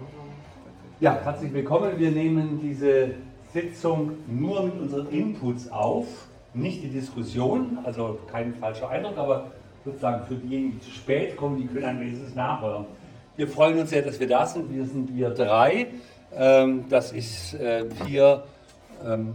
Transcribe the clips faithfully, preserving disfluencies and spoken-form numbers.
Ja, herzlich willkommen. Wir nehmen diese Sitzung nur mit unseren Inputs auf, nicht die Diskussion, also kein falscher Eindruck, aber sozusagen für diejenigen, die zu spät kommen, die können dann wenigstens nachhören. Wir freuen uns sehr, dass wir da sind. Wir sind wir drei. Ähm, das ist äh, hier ähm,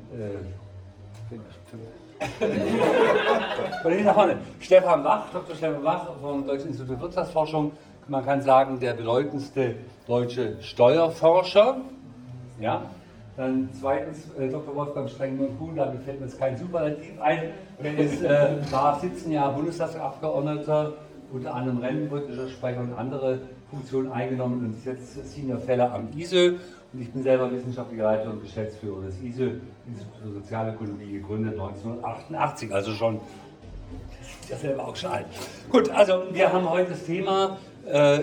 äh, Stefan Wach, Doktor Stefan Wach vom Deutschen Institut für Wirtschaftsforschung. Man kann sagen, der bedeutendste deutsche Steuerforscher. Ja. Dann zweitens äh, Doktor Wolfgang Strengmann-Kuhn, da gefällt mir jetzt kein Superlativ ein. Er ist, äh, war siebzehn Jahre Bundestagsabgeordneter, unter anderem rentenpolitischer Sprecher und andere Funktionen eingenommen und ist jetzt Senior Fellow am I S Ö. Und ich bin selber wissenschaftlicher Leiter und Geschäftsführer des I S Ö, Institut für Sozialökonomie, gegründet neunzehnhundertachtundachtzig, also schon, das ist ja selber auch schon alt. Gut, also wir haben heute das Thema, äh,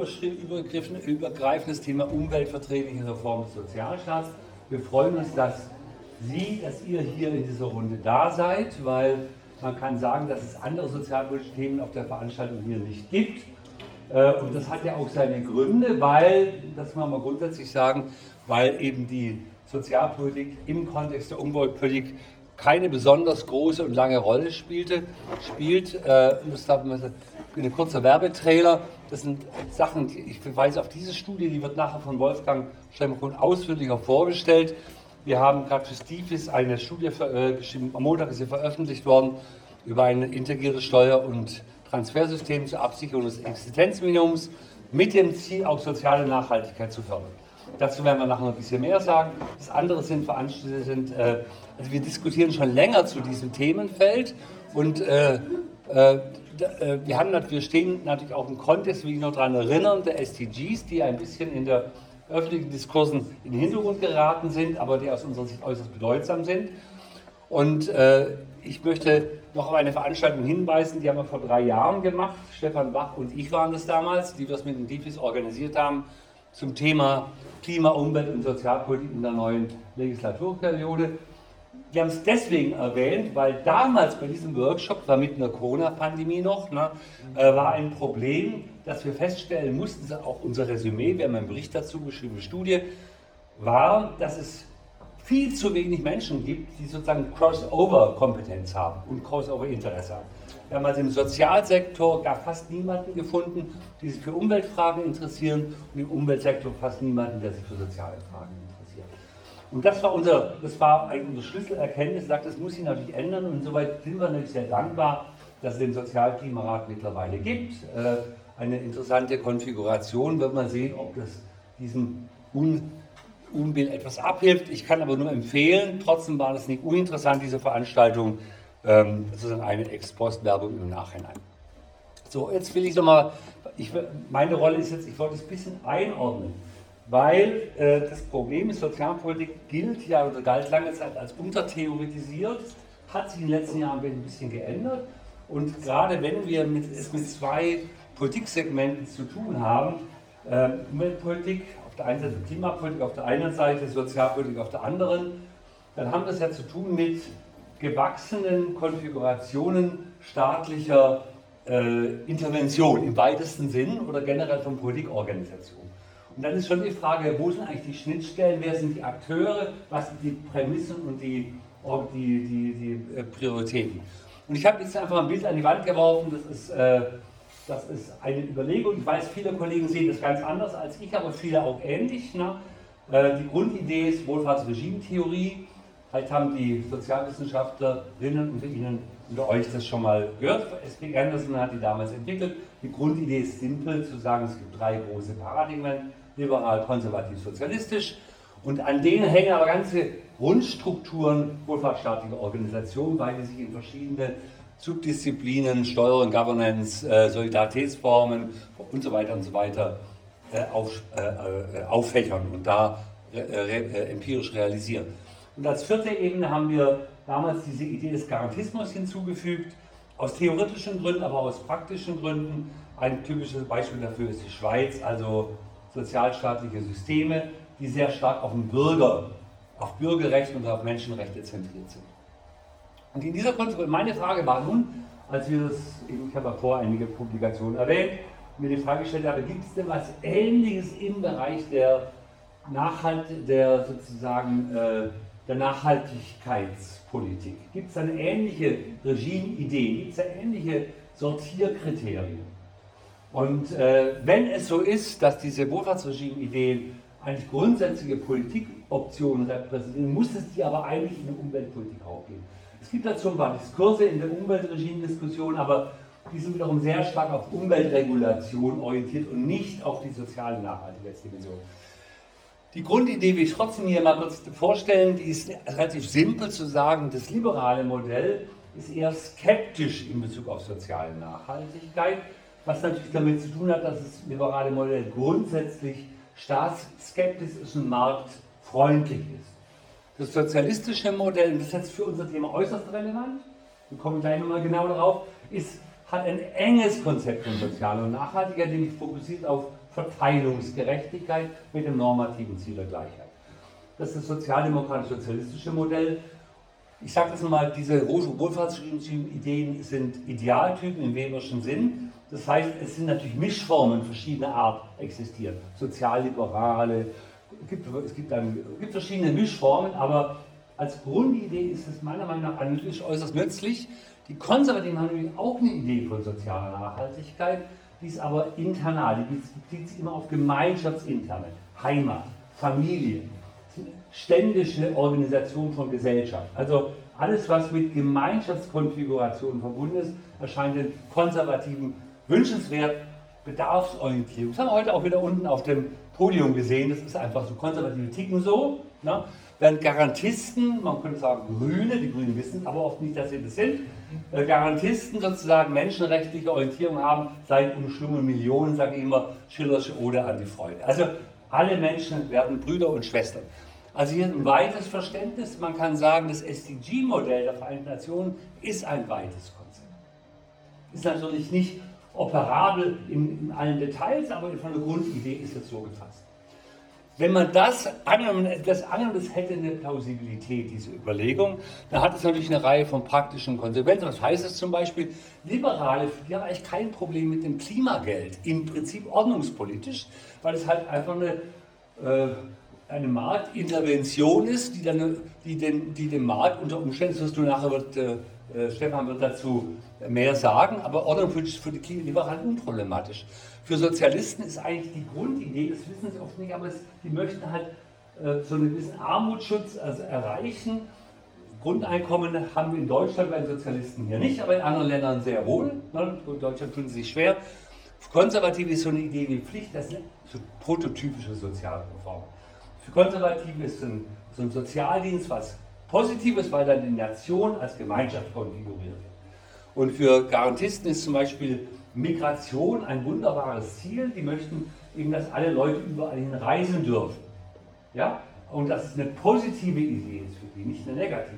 übergreifendes Thema umweltverträgliche Reform des Sozialstaats. Wir freuen uns, dass Sie, dass ihr hier in dieser Runde da seid, weil man kann sagen, dass es andere sozialpolitische Themen auf der Veranstaltung hier nicht gibt. Und das hat ja auch seine Gründe, weil, das muss man mal grundsätzlich sagen, weil eben die Sozialpolitik im Kontext der Umweltpolitik keine besonders große und lange Rolle spielte, spielt. Das darf man ein kurzer Werbetrailer. Das sind Sachen, ich verweise auf diese Studie, die wird nachher von Wolfgang Strengmann-Kuhn ausführlicher vorgestellt. Wir haben gerade für Stifis eine Studie äh, geschrieben, am Montag ist sie veröffentlicht worden, über ein integriertes Steuer- und Transfersystem zur Absicherung des Existenzminimums mit dem Ziel, auch soziale Nachhaltigkeit zu fördern. Dazu werden wir nachher noch ein bisschen mehr sagen. Das andere sind Veranstaltungen, sind, äh, also wir diskutieren schon länger zu diesem Themenfeld und äh, äh, wir, haben, wir stehen natürlich auch im Kontext, wie ich noch daran erinnere, der S D Gs, die ein bisschen in der öffentlichen Diskursen in den Hintergrund geraten sind, aber die aus unserer Sicht äußerst bedeutsam sind. Und äh, ich möchte noch auf eine Veranstaltung hinweisen, die haben wir vor drei Jahren gemacht. Stefan Wach und ich waren das damals, die wir es mit den Stifis organisiert haben, zum Thema Klima, Umwelt und Sozialpolitik in der neuen Legislaturperiode. Wir haben es deswegen erwähnt, weil damals bei diesem Workshop, war mitten in der Corona-Pandemie noch, ne, äh, war ein Problem, dass wir feststellen mussten, auch unser Resümee, wir haben einen Bericht dazu geschrieben, eine Studie, war, dass es viel zu wenig Menschen gibt, die sozusagen Crossover-Kompetenz haben und Crossover-Interesse haben. Wir haben also im Sozialsektor gar fast niemanden gefunden, die sich für Umweltfragen interessieren und im Umweltsektor fast niemanden, der sich für soziale Fragen interessiert. Und das war, unser, das war eigentlich unsere Schlüsselerkenntnis, sagt, das muss sich natürlich ändern und insoweit sind wir natürlich sehr dankbar, dass es den Sozialklimarat mittlerweile gibt. Äh, eine interessante Konfiguration, wird man sehen, ob das diesem Un Unbill etwas abhilft. Ich kann aber nur empfehlen, trotzdem war das nicht uninteressant, diese Veranstaltung, ähm, sozusagen eine Ex-Post-Werbung im Nachhinein. So, jetzt will ich nochmal, meine Rolle ist jetzt, ich wollte es ein bisschen einordnen, weil äh, das Problem ist, Sozialpolitik gilt ja oder galt lange Zeit als untertheoretisiert, hat sich in den letzten Jahren ein bisschen geändert und gerade wenn wir mit, es mit zwei Politiksegmenten zu tun haben, äh, Umweltpolitik, auf der einen Seite Klimapolitik, auf der einen Seite Sozialpolitik, auf der anderen, dann haben wir es ja zu tun mit gewachsenen Konfigurationen staatlicher äh, Intervention im weitesten Sinn oder generell von Politikorganisationen. Und dann ist schon die Frage, wo sind eigentlich die Schnittstellen, wer sind die Akteure, was sind die Prämissen und die, die, die, die äh, Prioritäten. Und ich habe jetzt einfach ein Bild an die Wand geworfen, das ist... Äh, Das ist eine Überlegung. Ich weiß, viele Kollegen sehen das ganz anders als ich, aber viele auch ähnlich. Ne? Die Grundidee ist Wohlfahrtsregimetheorie. Vielleicht haben die Sozialwissenschaftlerinnen unter Ihnen, unter euch das schon mal gehört. S P Anderson hat die damals entwickelt. Die Grundidee ist simpel, zu sagen, es gibt drei große Paradigmen, liberal, konservativ, sozialistisch. Und an denen hängen aber ganze Grundstrukturen wohlfahrtsstaatlicher Organisationen, weil die sich in verschiedene Subdisziplinen, Steuerung, Governance, äh, Solidaritätsformen und so weiter und so weiter äh, auf, äh, auffächern und da äh, äh, empirisch realisieren. Und als vierte Ebene haben wir damals diese Idee des Garantismus hinzugefügt, aus theoretischen Gründen, aber aus praktischen Gründen. Ein typisches Beispiel dafür ist die Schweiz, also sozialstaatliche Systeme, die sehr stark auf den Bürger, auf Bürgerrechte und auf Menschenrechte zentriert sind. Und in dieser Konsequenz, meine Frage war nun, als wir das, ich habe ja vorher einige Publikationen erwähnt, mir die Frage gestellt habe, gibt es denn was Ähnliches im Bereich der, Nachhalt, der, sozusagen, äh, der Nachhaltigkeitspolitik? Gibt es eine ähnliche Regimeidee? Gibt es da ähnliche Sortierkriterien? Und äh, wenn es so ist, dass diese Wohlfahrtsregime-Ideen eigentlich grundsätzliche Politikoptionen repräsentieren, muss es die aber eigentlich in der Umweltpolitik auch geben. Es gibt dazu ein paar Diskurse in der Umweltregime-Diskussion, aber die sind wiederum sehr stark auf Umweltregulation orientiert und nicht auf die soziale Nachhaltigkeitsdimension. Die Grundidee will ich trotzdem hier mal kurz vorstellen, die ist relativ simpel zu sagen, das liberale Modell ist eher skeptisch in Bezug auf soziale Nachhaltigkeit, was natürlich damit zu tun hat, dass das liberale Modell grundsätzlich staatsskeptisch ist und marktfreundlich ist. Das sozialistische Modell, und das ist jetzt für unser Thema äußerst relevant, wir kommen gleich nochmal genau darauf, ist, hat ein enges Konzept von sozialer Nachhaltigkeit, nämlich fokussiert auf Verteilungsgerechtigkeit mit dem normativen Ziel der Gleichheit. Das ist das sozialdemokratisch-sozialistische Modell. Ich sage das nochmal, diese Wohlfahrtsideen sind Idealtypen im Weberschen Sinn. Das heißt, es sind natürlich Mischformen verschiedener Art existieren. Sozialliberale, es gibt, es gibt, dann, es gibt verschiedene Mischformen, aber als Grundidee ist es meiner Meinung nach analytisch äußerst nützlich. Die Konservativen haben natürlich auch eine Idee von sozialer Nachhaltigkeit, die ist aber internal, die bezieht sich immer auf Gemeinschaftsinterne, Heimat, Familie, ständische Organisation von Gesellschaft. Also alles, was mit Gemeinschaftskonfiguration verbunden ist, erscheint den Konservativen wünschenswert. Bedarfsorientierung. Das haben wir heute auch wieder unten auf dem Podium gesehen. Das ist einfach so, konservative ticken so. Ne? Während Garantisten, man könnte sagen Grüne, die Grünen wissen aber oft nicht, dass sie das sind, äh, Garantisten sozusagen menschenrechtliche Orientierung haben, seit umschlungen Millionen, sage ich immer, Schillersche Ode an die Freude. Also alle Menschen werden Brüder und Schwestern. Also hier ein weites Verständnis. Man kann sagen, das S D G-Modell der Vereinten Nationen ist ein weites Konzept. Ist natürlich nicht operabel in, in allen Details, aber von der Grundidee ist es so gefasst. Wenn man das angenommen, das angenommen, das hätte eine Plausibilität, diese Überlegung, dann hat es natürlich eine Reihe von praktischen Konsequenzen. Was heißt es zum Beispiel? Liberale, die haben eigentlich kein Problem mit dem Klimageld, im Prinzip ordnungspolitisch, weil es halt einfach eine, äh, eine Marktintervention ist, die, dann, die, den, die dem Markt unter Umständen, das wirst du nachher, wird, äh, Stefan wird dazu mehr sagen, aber ordnungspolitisch für die Liberalen unproblematisch. Für Sozialisten ist eigentlich die Grundidee, das wissen sie oft nicht, aber es, die möchten halt äh, so einen gewissen Armutsschutz also erreichen. Grundeinkommen haben wir in Deutschland bei den Sozialisten hier nicht, aber in anderen Ländern sehr wohl. Ne? In Deutschland tun sie sich schwer. Für Konservative ist so eine Idee wie Pflicht, das sind so prototypische Sozialreformen. Für Konservative ist ein, so ein Sozialdienst was Positives, weil dann die Nation als Gemeinschaft konfiguriert wird. Und für Garantisten ist zum Beispiel Migration ein wunderbares Ziel. Die möchten eben, dass alle Leute überall hin reisen dürfen. Ja? Und dass es eine positive Idee ist für die, nicht eine negative.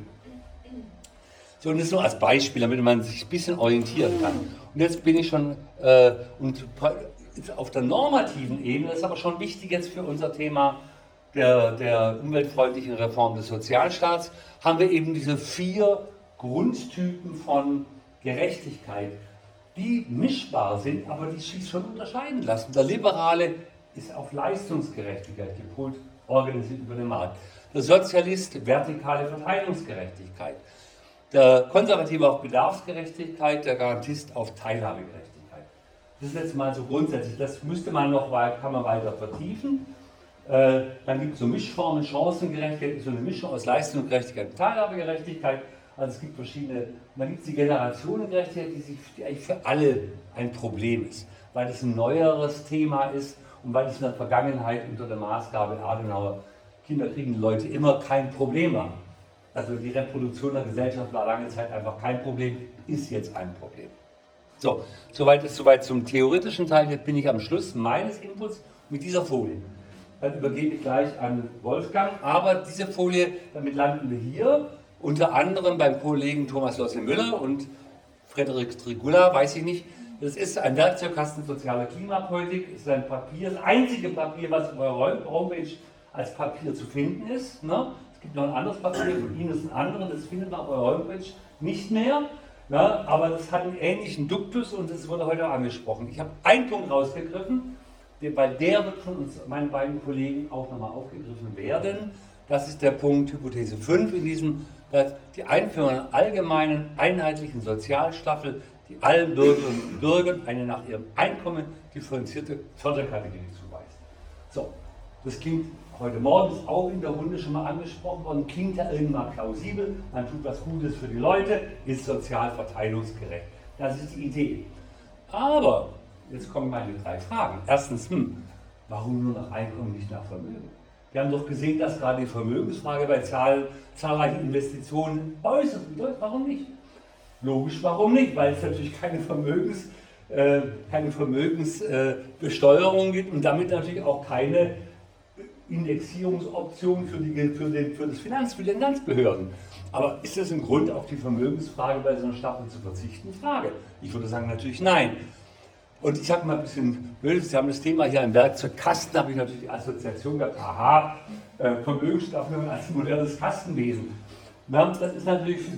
So, und das nur als Beispiel, damit man sich ein bisschen orientieren kann. Und jetzt bin ich schon äh, und auf der normativen Ebene, das ist aber schon wichtig jetzt für unser Thema der, der umweltfreundlichen Reform des Sozialstaats, haben wir eben diese vier Grundtypen von Gerechtigkeit, die mischbar sind, aber die sich schon unterscheiden lassen. Der Liberale ist auf Leistungsgerechtigkeit gepolt, organisiert über den Markt. Der Sozialist vertikale Verteilungsgerechtigkeit. Der Konservative auf Bedarfsgerechtigkeit, der Garantist auf Teilhabegerechtigkeit. Das ist jetzt mal so grundsätzlich, das müsste man noch, kann man weiter vertiefen. Äh, dann gibt es so Mischformen, Chancengerechtigkeit, so eine Mischung aus Leistungsgerechtigkeit und Teilhabegerechtigkeit. Also es gibt verschiedene, dann gibt es die Generationengerechtigkeit, die, sich, die eigentlich für alle ein Problem ist, weil es ein neueres Thema ist und weil es in der Vergangenheit unter der Maßgabe Adenauer, Kinder kriegen Leute immer kein Problem war. Also die Reproduktion der Gesellschaft war lange Zeit einfach kein Problem, ist jetzt ein Problem. So, soweit ist soweit zum theoretischen Teil. Jetzt bin ich am Schluss meines Inputs mit dieser Folie. Dann übergebe ich gleich an Wolfgang, aber diese Folie, damit landen wir hier. Unter anderem beim Kollegen Thomas Losse-Müller und Frederik Strigula, weiß ich nicht. Das ist ein Werkzeugkasten sozialer Klimapolitik. Das ist ein Papier, das einzige Papier, was auf eurer Homepage als Papier zu finden ist. Ne? Es gibt noch ein anderes Papier, von Ihnen ist ein anderes, das findet man auf eurer Homepage nicht mehr. Na, aber das hat einen ähnlichen Duktus und das wurde heute auch angesprochen. Ich habe einen Punkt rausgegriffen, weil der wird von uns, meinen beiden Kollegen, auch nochmal aufgegriffen werden. Das ist der Punkt Hypothese fünf in diesem, dass die Einführung einer allgemeinen, einheitlichen Sozialstaffel, die allen Bürgerinnen und Bürgern eine nach ihrem Einkommen differenzierte Förderkategorie zuweist. So, das klingt heute Morgen ist auch in der Runde schon mal angesprochen worden, klingt ja irgendwann plausibel, man tut was Gutes für die Leute, ist sozial verteilungsgerecht. Das ist die Idee. Aber, jetzt kommen meine drei Fragen. Erstens, hm, warum nur nach Einkommen, nicht nach Vermögen? Wir haben doch gesehen, dass gerade die Vermögensfrage bei zahl, zahlreichen Investitionen äußerst bedeutet. Warum nicht? Logisch, warum nicht? Weil es natürlich keine Vermögens, äh, keine Vermögensbesteuerung äh, gibt und damit natürlich auch keine Indexierungsoption für, die, für, den, für das Finanz, für die Finanzbehörden. Aber ist das ein Grund, auf die Vermögensfrage bei so einer Staffel zu verzichten? Frage. Ich würde sagen, natürlich nein. Und ich sage mal ein bisschen blöd, Sie haben das Thema hier im Werkzeugkasten, habe ich natürlich die Assoziation gehabt, aha, äh, Vermögensstaffelung als modernes Kastenwesen. Na, das ist natürlich für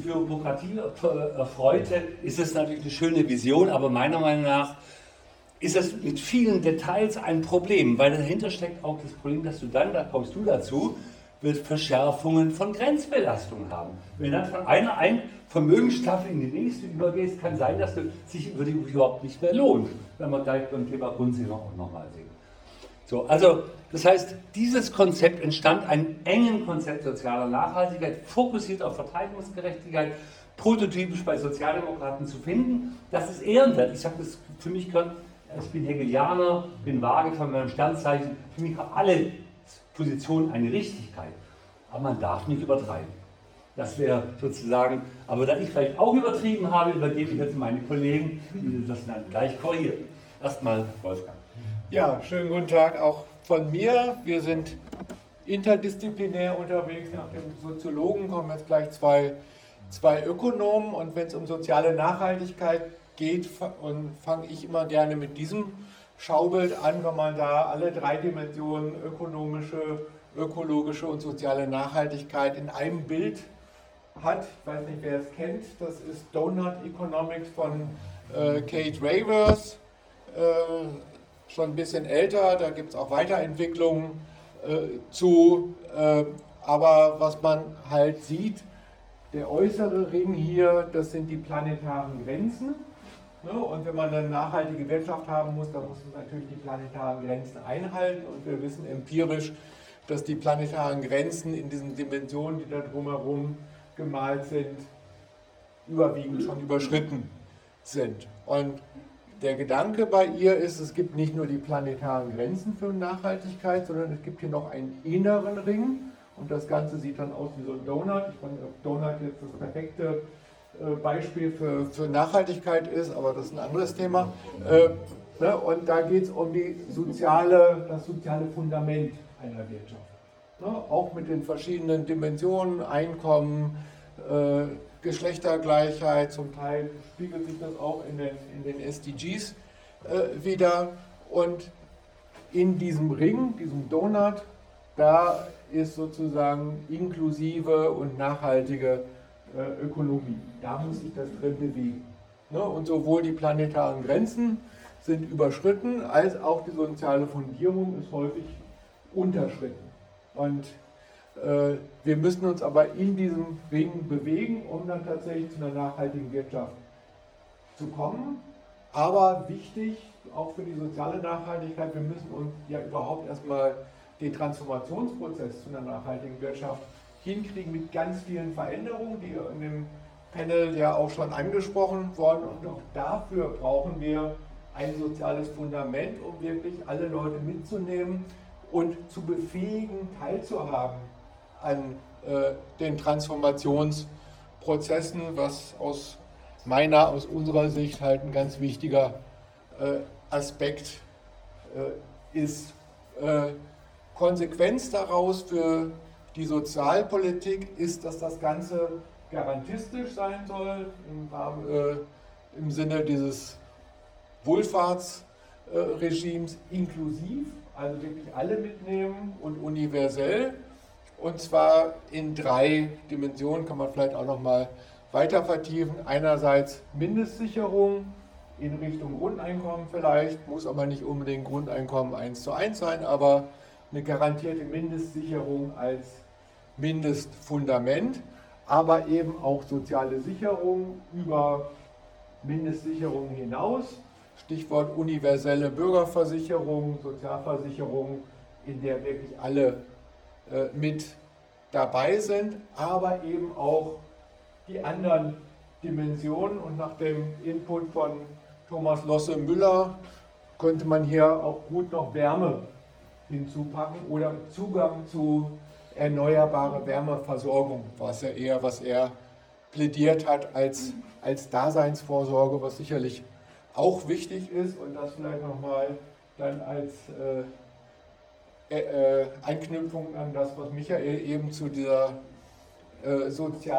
Bürokratie-Erfreute, ist das natürlich eine schöne Vision, aber meiner Meinung nach ist das mit vielen Details ein Problem, weil dahinter steckt auch das Problem, dass du dann, da kommst du dazu, wird Verschärfungen von Grenzbelastungen haben. Wenn du dann von einer ein Vermögensstaffel in die nächste übergehst, kann sein, dass du sich über die überhaupt nicht mehr lohnt, wenn wir gleich beim Thema Grundsinn auch nochmal sehen. So, also das heißt, dieses Konzept entstand einem engen Konzept sozialer Nachhaltigkeit, fokussiert auf Verteilungsgerechtigkeit, prototypisch bei Sozialdemokraten zu finden. Das ist ehrenwert. Ich sage das, für mich gehört, ich bin Hegelianer, bin vage von meinem Sternzeichen, für mich haben alle Positionen eine Richtigkeit. Aber man darf nicht übertreiben. Das wäre sozusagen, aber da ich vielleicht auch übertrieben habe, übergebe ich jetzt meine Kollegen, die das dann gleich korrigieren. Erstmal Wolfgang. Ja, schönen guten Tag auch von mir. Wir sind interdisziplinär unterwegs. Nach dem Soziologen kommen jetzt gleich zwei, zwei Ökonomen. Und wenn es um soziale Nachhaltigkeit geht, und fange ich immer gerne mit diesem Schaubild an, wenn man da alle drei Dimensionen, ökonomische, ökologische und soziale Nachhaltigkeit in einem Bild hat. Ich weiß nicht, wer es kennt. Das ist Donut Economics von äh, Kate Raworth. Äh, schon ein bisschen älter, da gibt es auch Weiterentwicklungen äh, zu. Äh, aber was man halt sieht, der äußere Ring hier, das sind die planetaren Grenzen. Ne? Und wenn man eine nachhaltige Wirtschaft haben muss, dann muss man natürlich die planetaren Grenzen einhalten. Und wir wissen empirisch, dass die planetaren Grenzen in diesen Dimensionen, die da drumherum gemalt sind, überwiegend schon überschritten sind. Und der Gedanke bei ihr ist, es gibt nicht nur die planetaren Grenzen für Nachhaltigkeit, sondern es gibt hier noch einen inneren Ring. Und das Ganze sieht dann aus wie so ein Donut. Ich weiß nicht, ob Donut jetzt das perfekte Beispiel für, für Nachhaltigkeit ist, aber das ist ein anderes Thema. Äh, ne? Und da geht es um die soziale, das soziale Fundament einer Wirtschaft. Ne? Auch mit den verschiedenen Dimensionen, Einkommen, äh, Geschlechtergleichheit, zum Teil spiegelt sich das auch in den, in den S D Gs äh, wieder. Und in diesem Ring, diesem Donut, da ist sozusagen inklusive und nachhaltige äh, Ökonomie. Da muss sich das drin bewegen. Ne? Und sowohl die planetaren Grenzen sind überschritten, als auch die soziale Fundierung ist häufig unterschritten. Und äh, wir müssen uns aber in diesem Ring bewegen, um dann tatsächlich zu einer nachhaltigen Wirtschaft zu kommen. Aber wichtig, auch für die soziale Nachhaltigkeit, wir müssen uns ja überhaupt erstmal den Transformationsprozess zu einer nachhaltigen Wirtschaft hinkriegen mit ganz vielen Veränderungen, die in dem Panel ja auch schon angesprochen wurden. Und auch dafür brauchen wir ein soziales Fundament, um wirklich alle Leute mitzunehmen und zu befähigen, teilzuhaben an äh, den Transformationsprozessen, was aus meiner, aus unserer Sicht halt ein ganz wichtiger äh, Aspekt äh, ist. Äh, Konsequenz daraus für die Sozialpolitik ist, dass das Ganze garantistisch sein soll, im, Rahmen, äh, im Sinne dieses Wohlfahrtsregimes äh, inklusiv, also wirklich alle mitnehmen und universell. Und zwar in drei Dimensionen, kann man vielleicht auch noch mal weiter vertiefen. Einerseits Mindestsicherung in Richtung Grundeinkommen vielleicht, muss aber nicht unbedingt Grundeinkommen eins zu eins sein, aber eine garantierte Mindestsicherung als Mindestfundament, aber eben auch soziale Sicherung über Mindestsicherung hinaus. Stichwort universelle Bürgerversicherung, Sozialversicherung, in der wirklich alle äh, mit dabei sind, aber eben auch die anderen Dimensionen. Und nach dem Input von Thomas Losse-Müller könnte man hier auch gut noch Wärme hinzupacken oder Zugang zu erneuerbare Wärmeversorgung, was ja eher, was er plädiert hat als, als Daseinsvorsorge, was sicherlich auch wichtig ist, und das vielleicht nochmal dann als äh, äh, Anknüpfung an das, was Michael eben zu dieser äh,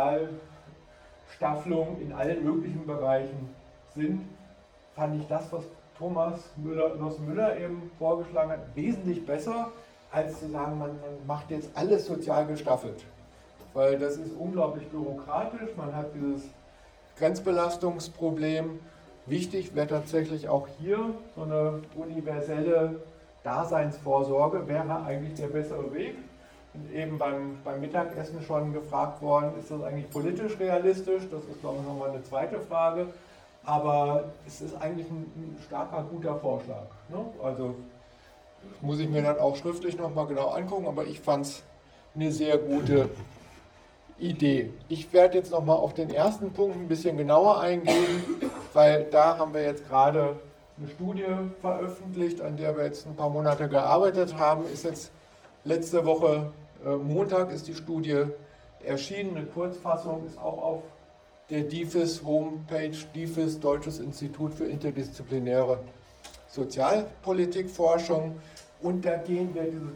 Sozialstaffelung in allen möglichen Bereichen sind, fand ich das, was Thomas Müller, Müller eben vorgeschlagen hat, wesentlich besser, als zu sagen, man, man macht jetzt alles sozial gestaffelt. Weil das ist unglaublich bürokratisch, man hat dieses Grenzbelastungsproblem. Wichtig wäre tatsächlich auch hier so eine universelle Daseinsvorsorge, wäre eigentlich der bessere Weg. Und eben beim, beim Mittagessen schon gefragt worden, ist das eigentlich politisch realistisch? Das ist, glaube ich, nochmal eine zweite Frage. Aber es ist eigentlich ein, ein starker, guter Vorschlag. Ne? Also das muss ich mir dann auch schriftlich nochmal genau angucken, aber ich fand es eine sehr gute Idee. Ich werde jetzt nochmal auf den ersten Punkt ein bisschen genauer eingehen, weil da haben wir jetzt gerade eine Studie veröffentlicht, an der wir jetzt ein paar Monate gearbeitet haben. Ist jetzt letzte Woche äh, Montag ist die Studie erschienen. Eine Kurzfassung ist auch auf der D I F I S Homepage, D I F I S, Deutsches Institut für interdisziplinäre Sozialpolitikforschung. Und da gehen wir dieses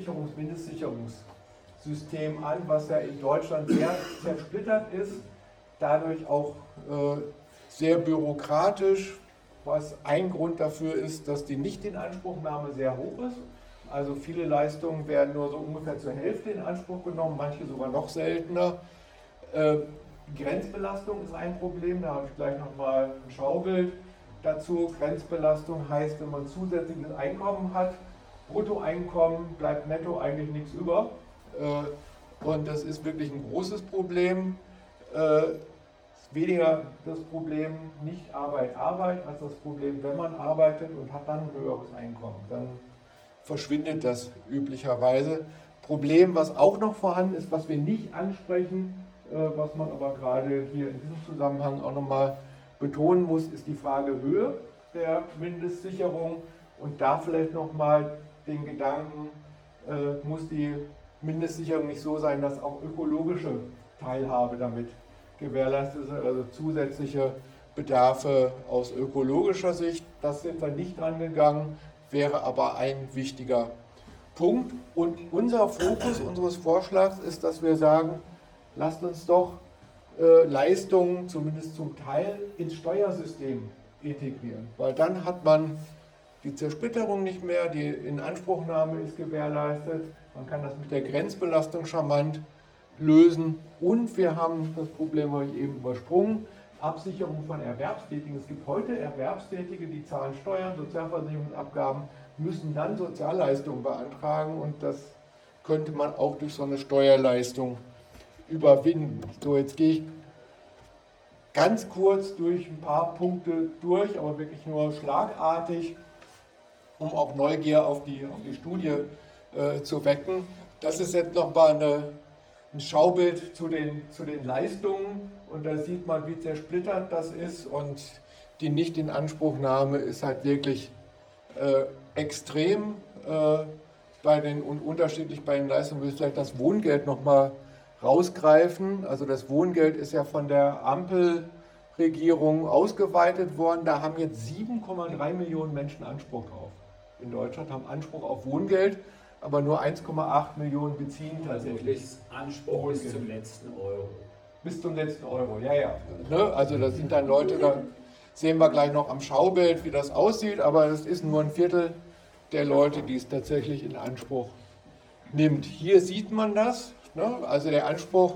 Grundsicherungs-Mindestsicherungssystem an, was ja in Deutschland sehr zersplittert ist, dadurch auch äh, sehr bürokratisch, was ein Grund dafür ist, dass die Nichtinanspruchnahme sehr hoch ist. Also viele Leistungen werden nur so ungefähr zur Hälfte in Anspruch genommen, manche sogar noch seltener. Äh, Grenzbelastung ist ein Problem, da habe ich gleich nochmal ein Schaubild dazu. Grenzbelastung heißt, wenn man zusätzliches Einkommen hat, Bruttoeinkommen, bleibt netto eigentlich nichts über. Und das ist wirklich ein großes Problem. Weniger das Problem nicht Arbeit, Arbeit, als das Problem, wenn man arbeitet und hat dann ein höheres Einkommen. Dann verschwindet das üblicherweise. Problem, was auch noch vorhanden ist, was wir nicht ansprechen, was man aber gerade hier in diesem Zusammenhang auch nochmal betonen muss, ist die Frage Höhe der Mindestsicherung. Und da vielleicht nochmal den Gedanken, äh, muss die Mindestsicherung nicht so sein, dass auch ökologische Teilhabe damit gewährleistet ist, also zusätzliche Bedarfe aus ökologischer Sicht. Das sind wir nicht rangegangen, wäre aber ein wichtiger Punkt. Und unser Fokus unseres Vorschlags ist, dass wir sagen, lasst uns doch äh, Leistungen zumindest zum Teil ins Steuersystem integrieren, weil dann hat man die Zersplitterung nicht mehr, die Inanspruchnahme ist gewährleistet, man kann das mit der Grenzbelastung charmant lösen und wir haben das Problem, habe ich eben übersprungen, Absicherung von Erwerbstätigen. Es gibt heute Erwerbstätige, die zahlen Steuern, Sozialversicherungsabgaben, müssen dann Sozialleistungen beantragen und das könnte man auch durch so eine Steuerleistung überwinden. So, jetzt gehe ich ganz kurz durch ein paar Punkte durch, aber wirklich nur schlagartig, um auch Neugier auf die, auf die Studie äh, zu wecken. Das ist jetzt nochmal eine, ein Schaubild zu den, zu den Leistungen und da sieht man, wie zersplittert das ist und die Nichtinanspruchnahme ist halt wirklich äh, extrem äh, bei den, und unterschiedlich bei den Leistungen. Ich will vielleicht das Wohngeld nochmal rausgreifen. Also das Wohngeld ist ja von der Ampelregierung ausgeweitet worden. Da haben jetzt sieben Komma drei Millionen Menschen Anspruch drauf. In Deutschland haben Anspruch auf Wohngeld, aber nur eins Komma acht Millionen beziehen tatsächlich. Anspruch bis zum letzten Euro. Bis zum letzten Euro, ja, ja. Ne? Also das sind dann Leute, da sehen wir gleich noch am Schaubild, wie das aussieht, aber es ist nur ein Viertel der Leute, die es tatsächlich in Anspruch nimmt. Hier sieht man das. Ne? Also der Anspruch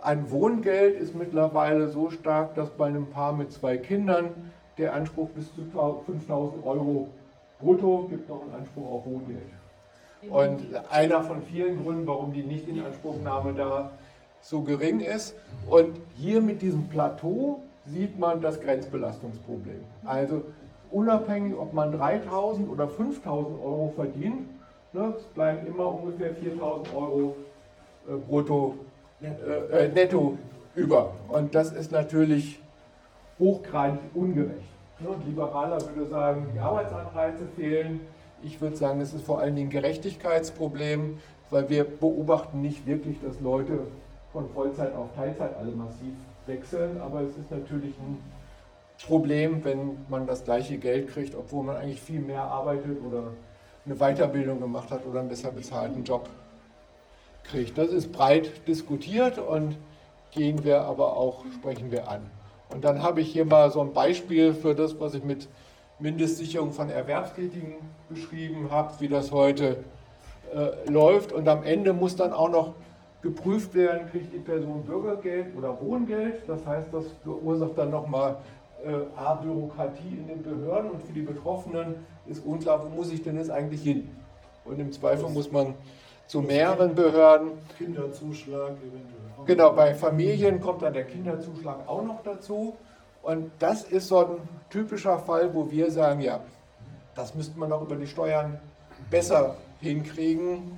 an Wohngeld ist mittlerweile so stark, dass bei einem Paar mit zwei Kindern der Anspruch bis zu fünftausend Euro brutto gibt noch einen Anspruch auf Wohngeld. Und einer von vielen Gründen, warum die Nichtinanspruchnahme da so gering ist. Und hier mit diesem Plateau sieht man das Grenzbelastungsproblem. Also unabhängig, ob man dreitausend oder fünftausend Euro verdient, ne, es bleiben immer ungefähr viertausend Euro äh, brutto äh, äh, netto über. Und das ist natürlich hochgradig ungerecht. Ne? Ein Liberaler würde sagen, die Arbeitsanreize fehlen. Ich würde sagen, es ist vor allen Dingen ein Gerechtigkeitsproblem, weil wir beobachten nicht wirklich, dass Leute von Vollzeit auf Teilzeit alle massiv wechseln, aber es ist natürlich ein Problem, wenn man das gleiche Geld kriegt, obwohl man eigentlich viel mehr arbeitet oder eine Weiterbildung gemacht hat oder einen besser bezahlten Job kriegt. Das ist breit diskutiert und gehen wir aber auch, sprechen wir an. Und dann habe ich hier mal so ein Beispiel für das, was ich mit Mindestsicherung von Erwerbstätigen beschrieben habe, wie das heute äh, läuft. Und am Ende muss dann auch noch geprüft werden, kriegt die Person Bürgergeld oder Wohngeld. Das heißt, das verursacht dann nochmal äh, A, Bürokratie in den Behörden und für die Betroffenen ist unklar, wo muss ich denn jetzt eigentlich hin? Und im Zweifel muss man zu mehreren Behörden. Kinderzuschlag eventuell. Genau, bei Familien kommt dann der Kinderzuschlag auch noch dazu. Und das ist so ein typischer Fall, wo wir sagen, ja, das müsste man auch über die Steuern besser hinkriegen.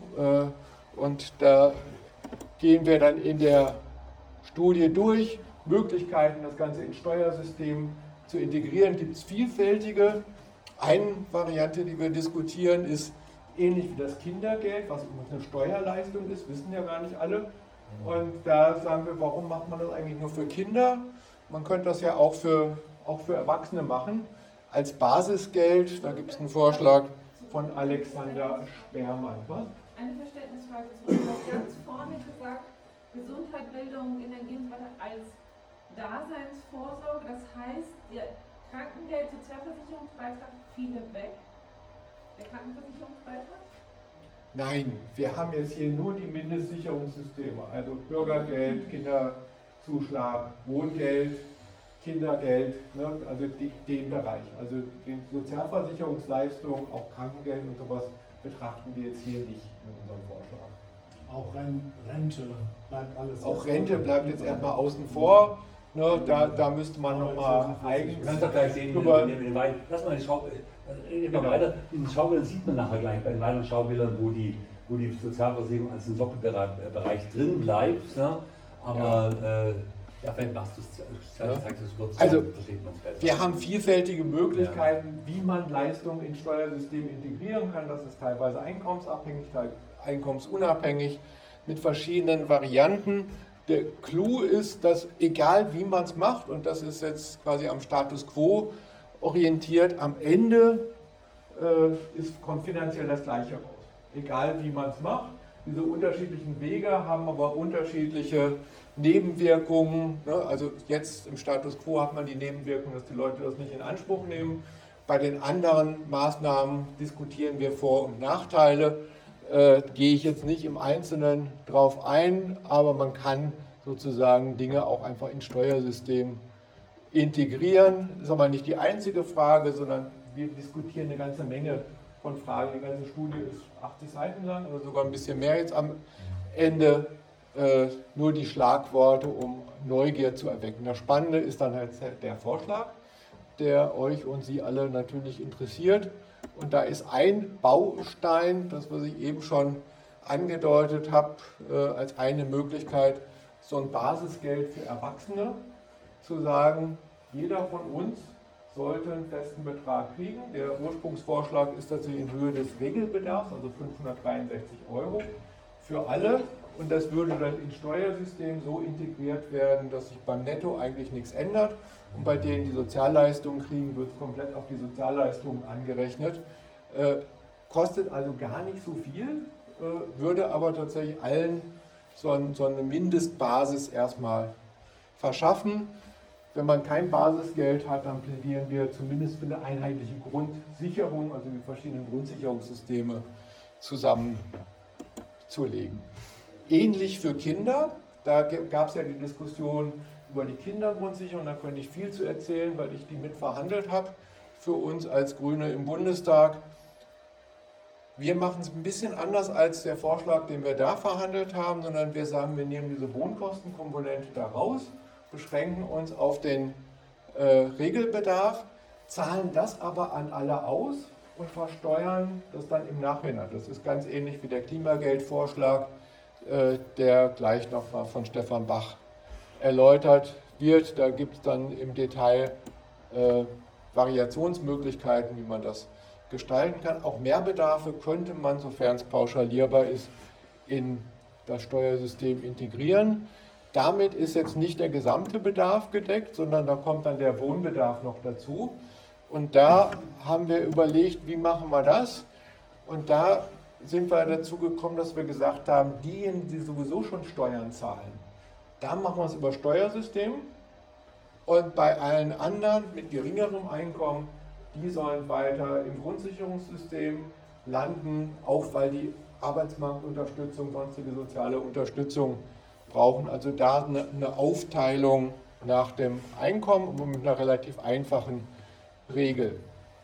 Und da gehen wir dann in der Studie durch. Möglichkeiten, das Ganze ins Steuersystem zu integrieren, gibt es vielfältige. Eine Variante, die wir diskutieren, ist ähnlich wie das Kindergeld, was eine Steuerleistung ist, wissen ja gar nicht alle. Und da sagen wir, warum macht man das eigentlich nur für Kinder? Man könnte das ja auch für, auch für Erwachsene machen, als Basisgeld. Da gibt es einen Vorschlag von Alexander Sperrmann. Was? Eine Verständnisfrage. Du hast ganz vorne gesagt, Gesundheit, Bildung, Energie und so weiter als Daseinsvorsorge. Das heißt, der Krankengeld, Sozialversicherungsbeitrag fiele weg. Der Krankenversicherungsbeitrag? Nein, wir haben jetzt hier nur die Mindestsicherungssysteme, also Bürgergeld, Kinderzuschlag, Wohngeld, Kindergeld, ne, also die, den Bereich. Also die Sozialversicherungsleistungen, auch Krankengeld und sowas betrachten wir jetzt hier nicht in unserem Vorschlag. Auch Rente bleibt alles. Auch Rente bleibt jetzt erstmal außen vor. Ne, da, da müsste man nochmal eigen. Du kannst doch gleich sehen, drüber- in den- in den Wein- lass mal die Schau, äh, immer weiter. In den Schaubildern sieht man nachher gleich bei den weiteren Schaubildern, wo die, wo die Sozialversicherung als ein Sockelbereich drin bleibt. Ne? Aber äh, ja, vielleicht machst du es, Ja. zeigst du es kurz, Also, dann versteht man es besser. Wir haben vielfältige Möglichkeiten, wie man Leistungen ins Steuersystem integrieren kann. Das ist teilweise einkommensabhängig, teilweise einkommensunabhängig, mit verschiedenen Varianten. Der Clou ist, dass egal wie man es macht, und das ist jetzt quasi am Status quo orientiert, am Ende äh, ist, kommt finanziell das Gleiche raus. Egal wie man es macht. Diese unterschiedlichen Wege haben aber unterschiedliche Nebenwirkungen. Ne? Also jetzt im Status quo hat man die Nebenwirkung, dass die Leute das nicht in Anspruch nehmen. Bei den anderen Maßnahmen diskutieren wir Vor- und Nachteile. Äh, gehe ich jetzt nicht im Einzelnen drauf ein, aber man kann sozusagen Dinge auch einfach ins Steuersystem integrieren. Das ist aber nicht die einzige Frage, sondern wir diskutieren eine ganze Menge von Fragen. Die ganze Studie ist achtzig Seiten lang oder sogar ein bisschen mehr jetzt am Ende. Äh, nur die Schlagworte, um Neugier zu erwecken. Das Spannende ist dann halt der Vorschlag, der euch und Sie alle natürlich interessiert. Und da ist ein Baustein, das was ich eben schon angedeutet habe, äh, als eine Möglichkeit, so ein Basisgeld für Erwachsene zu sagen, jeder von uns sollte einen festen Betrag kriegen. Der Ursprungsvorschlag ist tatsächlich in Höhe des Regelbedarfs, also fünfhundertdreiundsechzig Euro für alle. Und das würde dann ins Steuersystem so integriert werden, dass sich beim Netto eigentlich nichts ändert. Und bei denen, die Sozialleistungen kriegen, wird es komplett auf die Sozialleistungen angerechnet. Äh, kostet also gar nicht so viel, äh, würde aber tatsächlich allen so, ein, so eine Mindestbasis erstmal verschaffen. Wenn man kein Basisgeld hat, dann plädieren wir zumindest für eine einheitliche Grundsicherung, also die verschiedenen Grundsicherungssysteme zusammenzulegen. Ähnlich für Kinder, Da gab es ja die Diskussion über die Kindergrundsicherung, da könnte ich viel zu erzählen, weil ich die mitverhandelt habe für uns als Grüne im Bundestag. Wir machen es ein bisschen anders als der Vorschlag, den wir da verhandelt haben, sondern wir sagen, wir nehmen diese Wohnkostenkomponente da raus, beschränken uns auf den äh, Regelbedarf, zahlen das aber an alle aus und versteuern das dann im Nachhinein. Das ist ganz ähnlich wie der Klimageldvorschlag, äh, der gleich nochmal von Stefan Bach erläutert wird. Da gibt es dann im Detail äh, Variationsmöglichkeiten, wie man das gestalten kann. Auch Mehrbedarfe könnte man, sofern es pauschalierbar ist, in das Steuersystem integrieren. Damit ist jetzt nicht der gesamte Bedarf gedeckt, sondern da kommt dann der Wohnbedarf noch dazu. Und da haben wir überlegt, wie machen wir das? Und da sind wir dazu gekommen, dass wir gesagt haben, diejenigen, die sowieso schon Steuern zahlen, da machen wir es über Steuersystem. Und bei allen anderen mit geringerem Einkommen, die sollen weiter im Grundsicherungssystem landen, auch weil die Arbeitsmarktunterstützung, sonstige soziale Unterstützung brauchen. Also da eine, eine Aufteilung nach dem Einkommen und mit einer relativ einfachen Regel.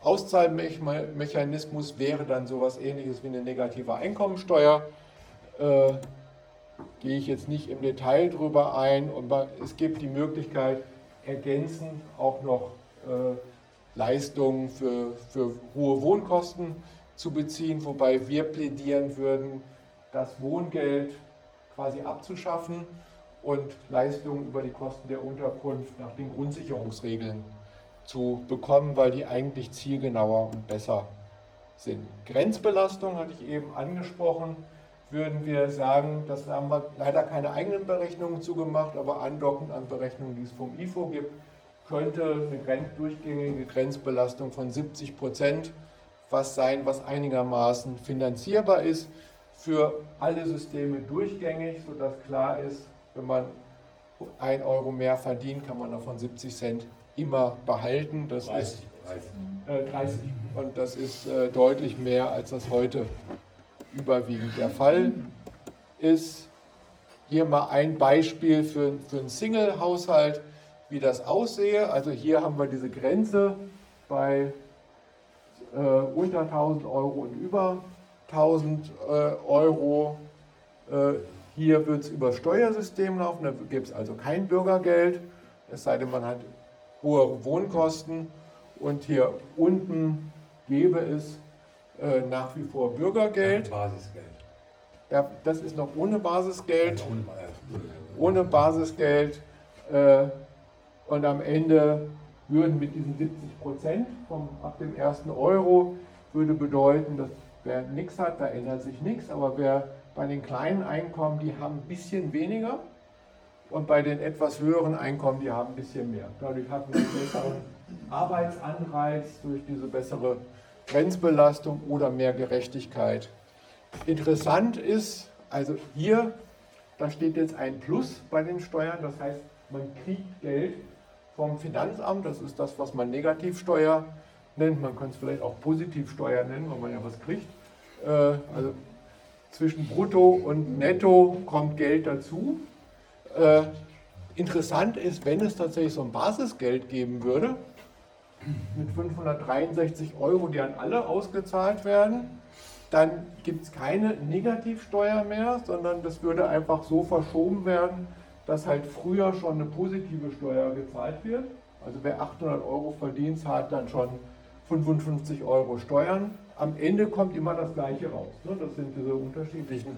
Auszahlmechanismus wäre dann sowas Ähnliches wie eine negative Einkommensteuer. Äh, gehe ich jetzt nicht im Detail drüber ein, aber es gibt die Möglichkeit, ergänzend auch noch äh, Leistungen für, für hohe Wohnkosten zu beziehen, wobei wir plädieren würden, das Wohngeld quasi abzuschaffen und Leistungen über die Kosten der Unterkunft nach den Grundsicherungsregeln zu bekommen, weil die eigentlich zielgenauer und besser sind. Grenzbelastung hatte ich eben angesprochen, würden wir sagen, das haben wir leider keine eigenen Berechnungen zugemacht, aber andockend an Berechnungen, die es vom I F O gibt, könnte eine Grenz, durchgängige Grenzbelastung von siebzig Prozent was sein, was einigermaßen finanzierbar ist für alle Systeme durchgängig, sodass klar ist, wenn man ein Euro mehr verdient, kann man davon siebzig Cent immer behalten. Das dreißig, ist dreißig. Äh, dreißig. Und das ist äh, deutlich mehr, als das heute überwiegend der Fall ist. Hier mal ein Beispiel für, für einen Single-Haushalt, wie das aussehe. Also hier haben wir diese Grenze bei äh, unter tausend Euro und über tausend äh, Euro. Äh, hier wird es über Steuersystem laufen, da gibt es also kein Bürgergeld, es sei denn, man hat hohe Wohnkosten. Und hier unten gäbe es äh, nach wie vor Bürgergeld. Basisgeld. Ja, das ist noch ohne Basisgeld. Also ohne, äh, Ohne Basisgeld. Äh, und am Ende würden mit diesen siebzig Prozent vom, ab dem ersten Euro würde bedeuten, dass wer nichts hat, da ändert sich nichts. Aber wer bei den kleinen Einkommen, die haben ein bisschen weniger. Und bei den etwas höheren Einkommen, die haben ein bisschen mehr. Dadurch hat man einen besseren Arbeitsanreiz durch diese bessere Grenzbelastung oder mehr Gerechtigkeit. Interessant ist, also hier, da steht jetzt ein Plus bei den Steuern, das heißt, man kriegt Geld vom Finanzamt, das ist das, was man Negativsteuer nennt, man kann es vielleicht auch Positivsteuer nennen, weil man ja was kriegt. Also zwischen Brutto und Netto kommt Geld dazu. Äh, interessant ist, wenn es tatsächlich so ein Basisgeld geben würde, mit fünfhundertdreiundsechzig Euro, die an alle ausgezahlt werden, dann gibt es keine Negativsteuer mehr, sondern das würde einfach so verschoben werden, dass halt früher schon eine positive Steuer gezahlt wird. Also wer achthundert Euro verdient, zahlt dann schon fünfundfünfzig Euro Steuern. Am Ende kommt immer das Gleiche raus. Ne? Das sind diese unterschiedlichen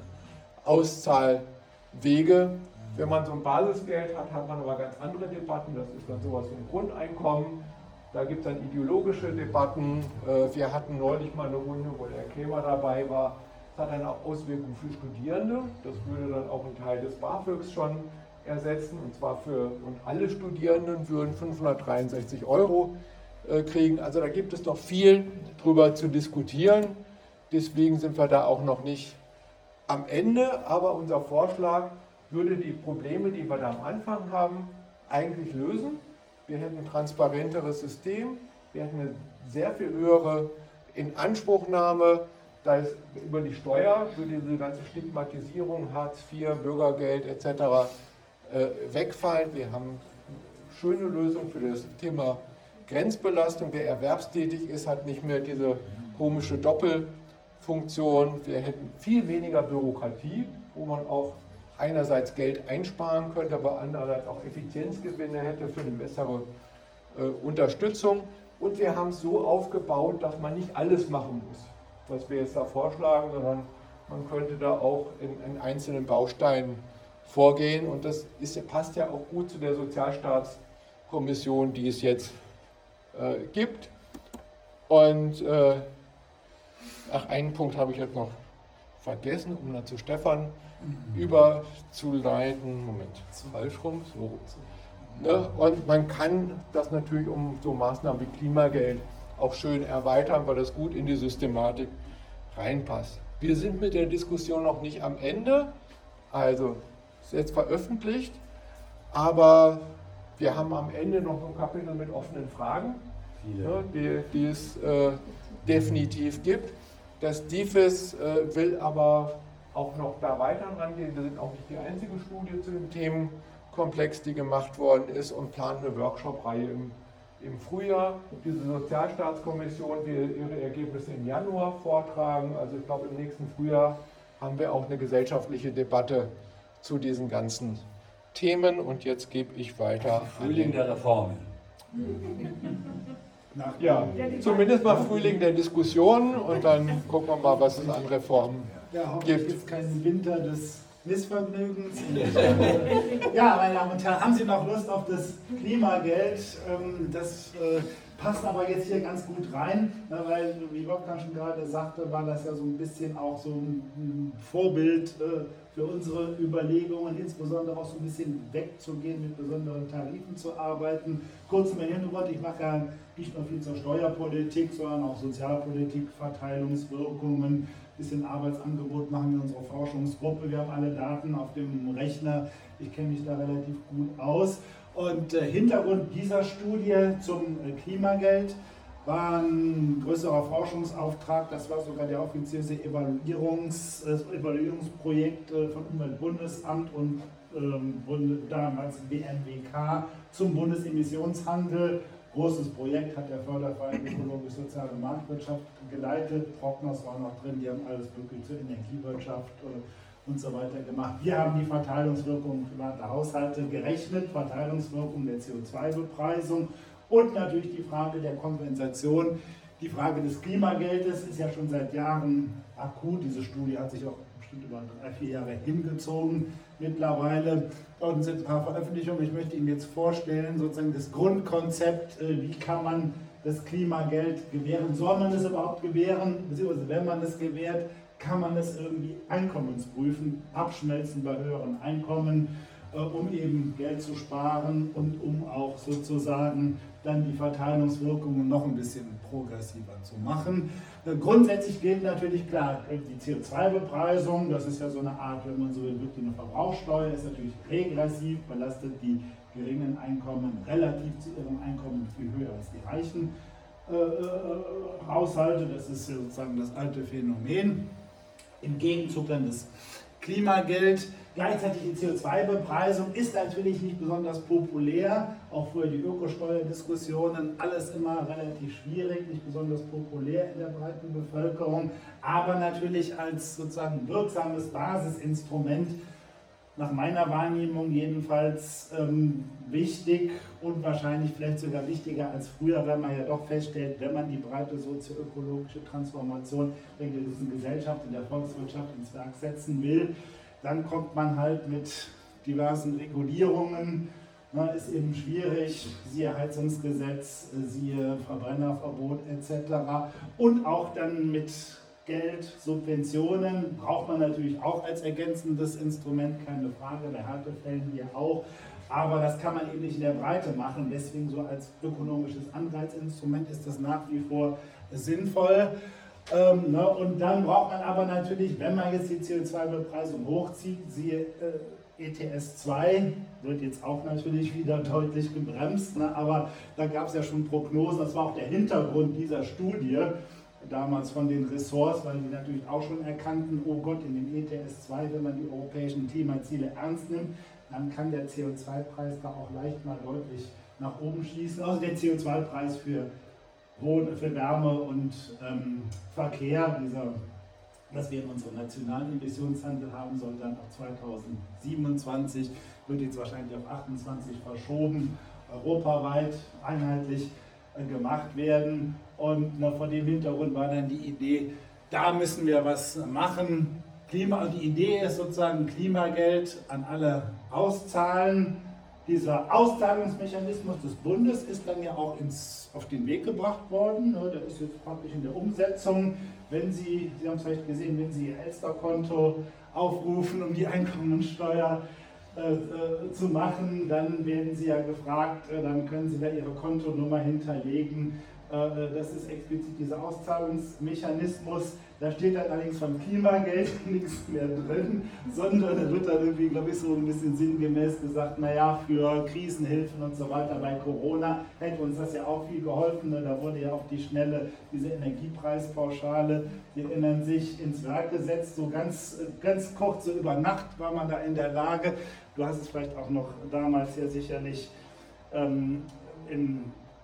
Auszahlwege. Wenn man so ein Basisgeld hat, hat man aber ganz andere Debatten. Das ist dann sowas wie ein Grundeinkommen. Da gibt es dann ideologische Debatten. Wir hatten neulich mal eine Runde, wo der Krämer dabei war. Das hat eine Auswirkung für Studierende. Das würde dann auch einen Teil des BAföGs schon ersetzen. Und zwar für und alle Studierenden würden fünfhundertdreiundsechzig Euro kriegen. Also da gibt es noch viel drüber zu diskutieren. Deswegen sind wir da auch noch nicht am Ende. Aber unser Vorschlag würde die Probleme, die wir da am Anfang haben, eigentlich lösen. Wir hätten ein transparenteres System, wir hätten eine sehr viel höhere Inanspruchnahme, da ist über die Steuer, würde diese ganze Stigmatisierung, Hartz vier, Bürgergeld et cetera äh, wegfallen. Wir haben eine schöne Lösung für das Thema Grenzbelastung. Wer erwerbstätig ist, hat nicht mehr diese komische Doppelfunktion. Wir hätten viel weniger Bürokratie, wo man auch einerseits Geld einsparen könnte, aber andererseits auch Effizienzgewinne hätte für eine bessere äh, Unterstützung. Und wir haben es so aufgebaut, dass man nicht alles machen muss, was wir jetzt da vorschlagen, sondern man könnte da auch in, in einzelnen Bausteinen vorgehen. Und das ist, passt ja auch gut zu der Sozialstaatskommission, die es jetzt äh, gibt. Und äh, ach, einen Punkt habe ich jetzt noch vergessen, um dann zu Stefan überzuleiten. Moment, falsch rum, so. Ne? Und man kann das natürlich um so Maßnahmen wie Klimageld auch schön erweitern, weil das gut in die Systematik reinpasst. Wir sind mit der Diskussion noch nicht am Ende, also ist jetzt veröffentlicht, aber wir haben am Ende noch so ein Kapitel mit offenen Fragen, ne, die, die es äh, definitiv gibt. Das D I F E S äh, will aber auch noch da weiter rangehen. Wir sind auch nicht die einzige Studie zu dem Themenkomplex, die gemacht worden ist, und planen eine Workshop-Reihe im, im Frühjahr. Diese Sozialstaatskommission will ihre Ergebnisse im Januar vortragen. Also ich glaube, im nächsten Frühjahr haben wir auch eine gesellschaftliche Debatte zu diesen ganzen Themen. Und jetzt gebe ich weiter. Frühling der Reformen. Ja, zumindest mal Frühling der Diskussion und dann gucken wir mal, was es an Reformen Ja, hoffentlich gibt. gibt es keinen Winter des Missvergnügens. Ja, meine Damen und Herren, haben Sie noch Lust auf das Klimageld? Ähm, Das äh, passt aber jetzt hier ganz gut rein, weil, wie Wolfgang schon gerade sagte, war das ja so ein bisschen auch so ein Vorbild äh, für unsere Überlegungen, insbesondere auch so ein bisschen wegzugehen, mit besonderen Tarifen zu arbeiten. Kurz im Hintergrund, ich mache ja nicht nur viel zur Steuerpolitik, sondern auch Sozialpolitik, Verteilungswirkungen, bisschen Arbeitsangebot machen wir in unserer Forschungsgruppe. Wir haben alle Daten auf dem Rechner. Ich kenne mich da relativ gut aus. Und äh, Hintergrund dieser Studie zum äh, Klimageld war ein größerer Forschungsauftrag. Das war sogar der offizielle Evaluierungs, äh, Evaluierungsprojekt äh, von Umweltbundesamt und ähm, Bunde, damals B M W K zum Bundesemissionshandel. Großes Projekt hat der Förderverein Ökologisch-Soziale Marktwirtschaft geleitet. Progners war noch drin, die haben alles wirklich zur Energiewirtschaft äh, und so weiter gemacht. Wir haben die Verteilungswirkung privater Haushalte gerechnet, Verteilungswirkung der C O zwei Bepreisung und natürlich die Frage der Kompensation. Die Frage des Klimageldes ist ja schon seit Jahren akut. Diese Studie hat sich auch bestimmt über drei, vier Jahre hingezogen mittlerweile. Dort sind ein paar Veröffentlichungen. Ich möchte Ihnen jetzt vorstellen, sozusagen das Grundkonzept, wie kann man das Klimageld gewähren. Soll man es überhaupt gewähren? Beziehungsweise wenn man es gewährt, kann man es irgendwie einkommensprüfen, abschmelzen bei höheren Einkommen, um eben Geld zu sparen und um auch sozusagen dann die Verteilungswirkungen noch ein bisschen progressiver zu machen. Grundsätzlich gilt natürlich klar, die C O zwei Bepreisung, das ist ja so eine Art, wenn man so will, wirklich eine Verbrauchssteuer, ist natürlich regressiv, belastet die geringen Einkommen relativ zu ihrem Einkommen viel höher als die reichen äh, Haushalte. Das ist ja sozusagen das alte Phänomen. Im Gegenzug dann das Klimageld. Gleichzeitig die C O zwei Bepreisung ist natürlich nicht besonders populär, auch früher die Ökosteuerdiskussionen, alles immer relativ schwierig, nicht besonders populär in der breiten Bevölkerung, aber natürlich als sozusagen wirksames Basisinstrument, nach meiner Wahrnehmung jedenfalls ähm, wichtig und wahrscheinlich vielleicht sogar wichtiger als früher, weil man ja doch feststellt, wenn man die breite sozioökologische Transformation in dieser Gesellschaft, in der Volkswirtschaft ins Werk setzen will, dann kommt man halt mit diversen Regulierungen, na, ist eben schwierig, siehe Heizungsgesetz, siehe Verbrennerverbot et cetera. Und auch dann mit Geld, Subventionen braucht man natürlich auch als ergänzendes Instrument, keine Frage, bei Härtefällen hier auch. Aber das kann man eben nicht in der Breite machen, deswegen so als ökonomisches Anreizinstrument ist das nach wie vor sinnvoll. Ähm, ne, und dann braucht man aber natürlich, wenn man jetzt die C O zwei Bepreisung hochzieht, siehe äh, E T S zwei, wird jetzt auch natürlich wieder deutlich gebremst, ne, aber da gab es ja schon Prognosen, das war auch der Hintergrund dieser Studie, damals von den Ressorts, weil die natürlich auch schon erkannten, oh Gott, in dem E T S zwei, wenn man die europäischen Klimaziele ernst nimmt, dann kann der C O zwei Preis da auch leicht mal deutlich nach oben schießen. Also der C O zwei Preis für, Wohn-, für Wärme und ähm, Verkehr, dieser, das wir in unserem nationalen Emissionshandel haben, soll dann ab zweitausendsiebenundzwanzig, wird jetzt wahrscheinlich auf achtundzwanzig verschoben, europaweit einheitlich äh, gemacht werden. Und na, vor dem Hintergrund war dann die Idee, da müssen wir was machen. Klima, die Idee ist sozusagen Klimageld an alle auszahlen. Dieser Auszahlungsmechanismus des Bundes ist dann ja auch ins, auf den Weg gebracht worden. Der ist jetzt praktisch in der Umsetzung. Wenn Sie, Sie haben es vielleicht gesehen, wenn Sie Ihr Elster-Konto aufrufen, um die Einkommensteuer äh, äh, zu machen, dann werden Sie ja gefragt, äh, dann können Sie da Ihre Kontonummer hinterlegen. Äh, das ist explizit dieser Auszahlungsmechanismus. Da steht dann allerdings vom Klimageld nichts mehr drin, sondern da wird dann irgendwie, glaube ich, so ein bisschen sinngemäß gesagt, naja, für Krisenhilfen und so weiter bei Corona hätte uns das ja auch viel geholfen. Da wurde ja auch die schnelle, diese Energiepreispauschale, Sie erinnern sich, ins Werk gesetzt. So ganz, ganz kurz, so über Nacht war man da in der Lage. Du hast es vielleicht auch noch damals ja sicherlich ähm, im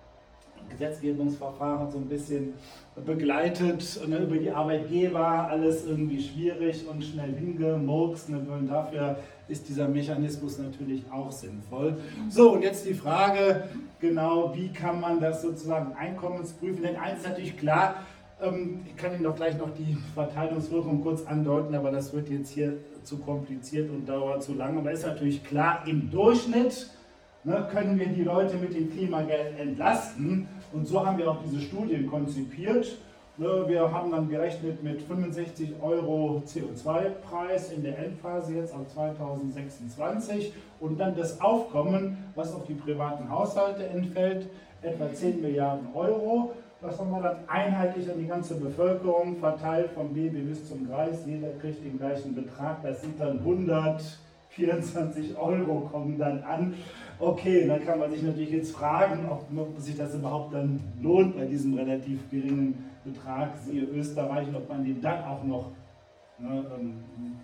Gesetzgebungsverfahren so ein bisschen begleitet, ne, über die Arbeitgeber, alles irgendwie schwierig und schnell hingemurkst. Ne, und dafür ist dieser Mechanismus natürlich auch sinnvoll. So, und jetzt die Frage, genau, wie kann man das sozusagen einkommensprüfen? Denn eins ist natürlich klar, ähm, ich kann Ihnen doch gleich noch die Verteilungswirkung kurz andeuten, aber das wird jetzt hier zu kompliziert und dauert zu lange. Aber ist natürlich klar, im Durchschnitt ne, können wir die Leute mit dem Klimageld entlasten. Und so haben wir auch diese Studien konzipiert. Wir haben dann gerechnet mit fünfundsechzig Euro C O zwei Preis in der Endphase jetzt ab zweitausendsechsundzwanzig und dann das Aufkommen, was auf die privaten Haushalte entfällt, etwa zehn Milliarden Euro. Das haben wir dann einheitlich an die ganze Bevölkerung verteilt, vom Baby bis zum Greis. Jeder kriegt den gleichen Betrag. Das sind dann hundertvierundzwanzig Euro kommen dann an. Okay, dann kann man sich natürlich jetzt fragen, ob, ob sich das überhaupt dann lohnt bei diesem relativ geringen Betrag, siehe Österreich, und ob man den dann auch noch ne, ähm,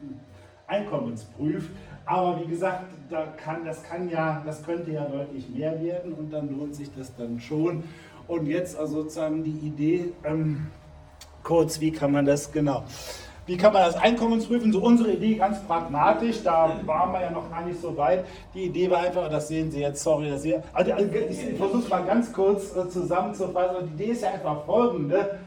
einkommensprüft. Aber wie gesagt, da kann, das, kann ja, das könnte ja deutlich mehr werden und dann lohnt sich das dann schon. Und jetzt also sozusagen die Idee, ähm, kurz, wie kann man das genau... Wie kann man das einkommensprüfen? So unsere Idee ganz pragmatisch, da waren wir ja noch gar nicht so weit. Die Idee war einfach, das sehen Sie jetzt, sorry, dass Sie, also ich versuche es mal ganz kurz zusammenzufassen. Die Idee ist ja einfach folgende: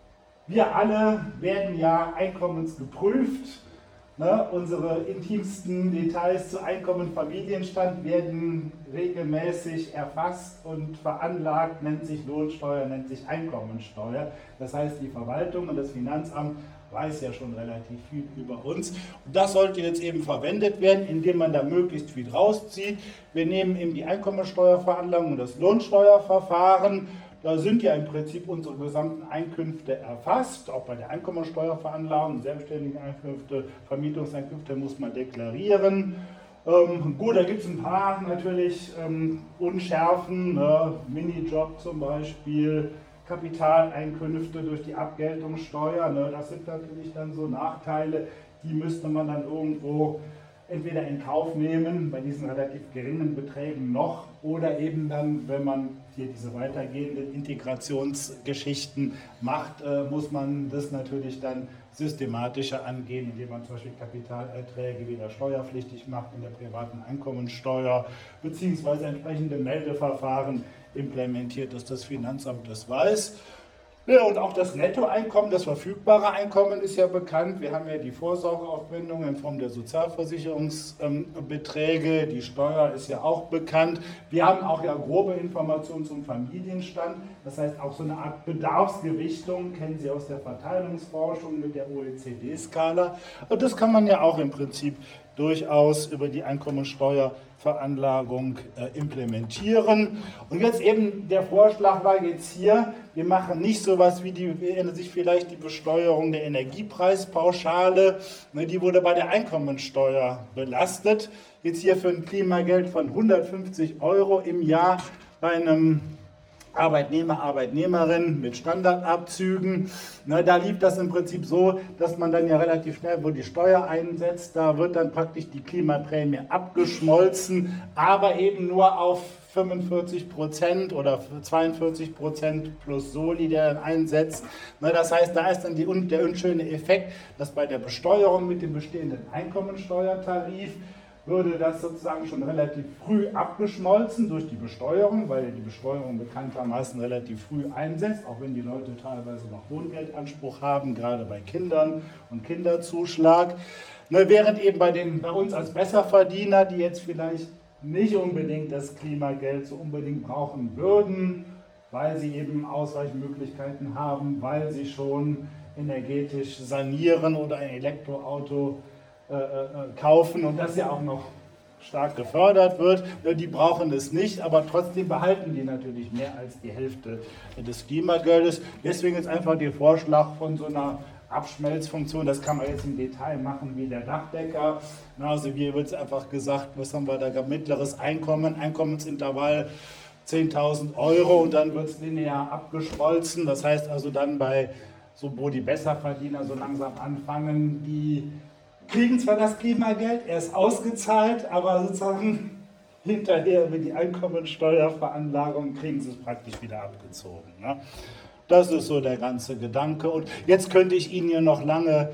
Wir alle werden ja einkommensgeprüft. Ne? Unsere intimsten Details zu Einkommen, Familienstand werden regelmäßig erfasst und veranlagt, nennt sich Lohnsteuer, nennt sich Einkommensteuer. Das heißt, die Verwaltung und das Finanzamt weiß ja schon relativ viel über uns. Und das sollte jetzt eben verwendet werden, indem man da möglichst viel rauszieht. Wir nehmen eben die Einkommensteuerveranlagung und das Lohnsteuerverfahren. Da sind ja im Prinzip unsere gesamten Einkünfte erfasst, auch bei der Einkommensteuerveranlagung, selbstständige Einkünfte, Vermietungseinkünfte muss man deklarieren. Ähm, gut, da gibt es ein paar natürlich ähm, Unschärfen, ne? Minijob zum Beispiel, Kapitaleinkünfte durch die Abgeltungssteuer, ne? Das sind natürlich dann so Nachteile, die müsste man dann irgendwo entweder in Kauf nehmen, bei diesen relativ geringen Beträgen noch, oder eben dann, wenn man hier diese weitergehenden Integrationsgeschichten macht, äh, muss man das natürlich dann systematischer angehen, indem man zum Beispiel Kapitalerträge wieder steuerpflichtig macht in der privaten Einkommensteuer, beziehungsweise entsprechende Meldeverfahren implementiert, dass das Finanzamt das weiß. Ja, und auch das Nettoeinkommen, das verfügbare Einkommen ist ja bekannt. Wir haben ja die Vorsorgeaufwendungen in Form der Sozialversicherungsbeträge, die Steuer ist ja auch bekannt. Wir haben auch ja grobe Informationen zum Familienstand, das heißt auch so eine Art Bedarfsgewichtung, kennen Sie aus der Verteilungsforschung mit der O E C D-Skala. Und das kann man ja auch im Prinzip durchaus über die Einkommensteuerveranlagung äh, implementieren. Und jetzt eben der Vorschlag war jetzt hier, wir machen nicht sowas wie die, erinnern sich vielleicht die Besteuerung der Energiepreispauschale, ne, die wurde bei der Einkommensteuer belastet. Jetzt hier für ein Klimageld von hundertfünfzig Euro im Jahr bei einem Arbeitnehmer, Arbeitnehmerinnen mit Standardabzügen. Na, da lief das im Prinzip so, dass man dann ja relativ schnell, wo die Steuer einsetzt, da wird dann praktisch die Klimaprämie abgeschmolzen, aber eben nur auf fünfundvierzig Prozent oder zweiundvierzig Prozent plus Soli, der dann einsetzt. Na, das heißt, da ist dann die, der unschöne Effekt, dass bei der Besteuerung mit dem bestehenden Einkommensteuertarif würde das sozusagen schon relativ früh abgeschmolzen durch die Besteuerung, weil die Besteuerung bekanntermaßen relativ früh einsetzt, auch wenn die Leute teilweise noch Wohngeldanspruch haben, gerade bei Kindern und Kinderzuschlag. Ne, während eben bei, den, bei uns als Besserverdiener, die jetzt vielleicht nicht unbedingt das Klimageld so unbedingt brauchen würden, weil sie eben ausreichend Möglichkeiten haben, weil sie schon energetisch sanieren oder ein Elektroauto Äh, äh, kaufen und das ja auch noch stark gefördert wird. Die brauchen es nicht, aber trotzdem behalten die natürlich mehr als die Hälfte des Klimageldes. Deswegen ist einfach der Vorschlag von so einer Abschmelzfunktion, das kann man jetzt im Detail machen wie der Dachdecker. Also hier wird es einfach gesagt, was haben wir da, mittleres Einkommen, Einkommensintervall zehntausend Euro und dann wird es linear abgeschmolzen. Das heißt also dann bei, so wo die Besserverdiener so langsam anfangen, die kriegen zwar das Klimageld, er ist ausgezahlt, aber sozusagen hinterher über die Einkommensteuerveranlagung kriegen sie es praktisch wieder abgezogen. Ne? Das ist so der ganze Gedanke. Und jetzt könnte ich Ihnen hier noch lange